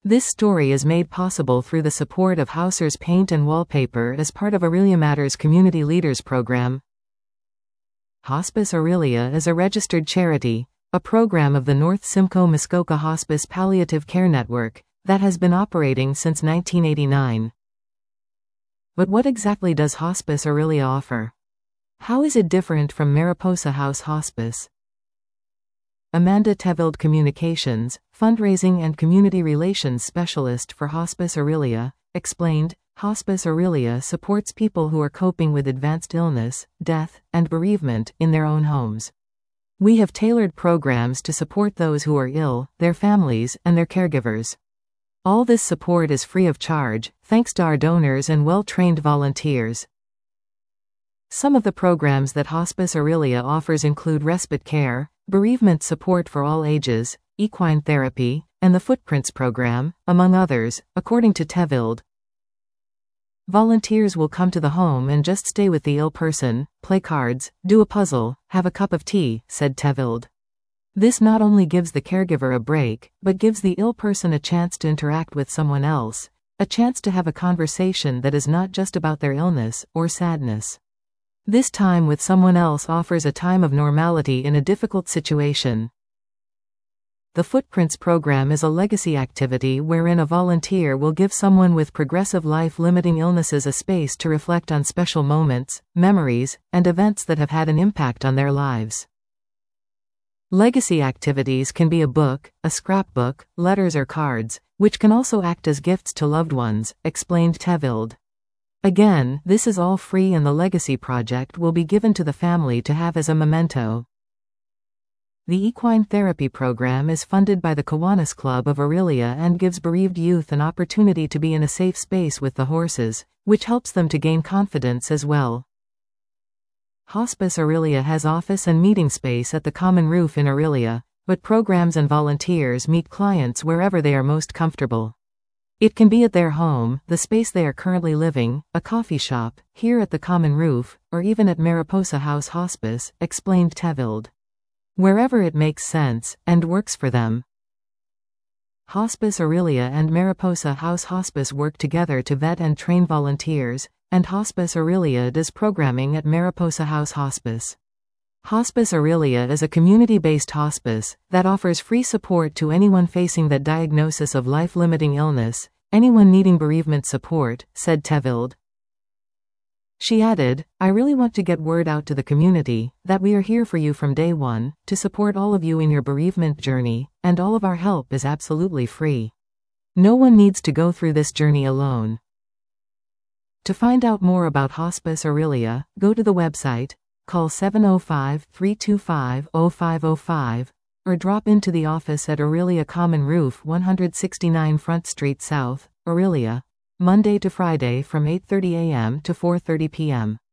This story is made possible through the support of Hausers Paint and Wallpaper as part of Aurelia Matters Community Leaders Program. Hospice Aurelia is a registered charity, a program of the North Simcoe Muskoka Hospice Palliative Care Network, that has been operating since 1989. But what exactly does Hospice Aurelia offer? How is it different from Mariposa House Hospice? Amanda Tevild, Communications, Fundraising and Community Relations Specialist for Hospice Aurelia, explained, Hospice Aurelia supports people who are coping with advanced illness, death, and bereavement in their own homes. We have tailored programs to support those who are ill, their families, and their caregivers. All this support is free of charge, thanks to our donors and well-trained volunteers. Some of the programs that Hospice Aurelia offers include respite care, bereavement support for all ages, equine therapy, and the Footprints program, among others, according to Tevild. Volunteers will come to the home and just stay with the ill person, play cards, do a puzzle, have a cup of tea, said Tevild. This not only gives the caregiver a break, but gives the ill person a chance to interact with someone else, a chance to have a conversation that is not just about their illness or sadness. This time with someone else offers a time of normality in a difficult situation. The Footprints program is a legacy activity wherein a volunteer will give someone with progressive life-limiting illnesses a space to reflect on special moments, memories, and events that have had an impact on their lives. Legacy activities can be a book, a scrapbook, letters or cards, which can also act as gifts to loved ones, explained Tevild. Again, this is all free and the legacy project will be given to the family to have as a memento. The equine therapy program is funded by the Kiwanis Club of Aurelia and gives bereaved youth an opportunity to be in a safe space with the horses, which helps them to gain confidence as well. Hospice Aurelia has office and meeting space at the Common Roof in Aurelia, but programs and volunteers meet clients wherever they are most comfortable. It can be at their home, the space they are currently living, a coffee shop, here at the Common Roof, or even at Mariposa House Hospice, explained Tevild. Wherever it makes sense, and works for them. Hospice Aurelia and Mariposa House Hospice work together to vet and train volunteers, and Hospice Aurelia does programming at Mariposa House Hospice. Hospice Aurelia is a community-based hospice that offers free support to anyone facing that diagnosis of life-limiting illness, anyone needing bereavement support, said Tevild. She added, I really want to get word out to the community that we are here for you from day one, to support all of you in your bereavement journey, and all of our help is absolutely free. No one needs to go through this journey alone. To find out more about Hospice Aurelia, go to the website, call 705-325-0505, or drop into the office at Aurelia Common Roof 169 Front Street South, Aurelia, Monday to Friday from 8:30 a.m. to 4:30 p.m.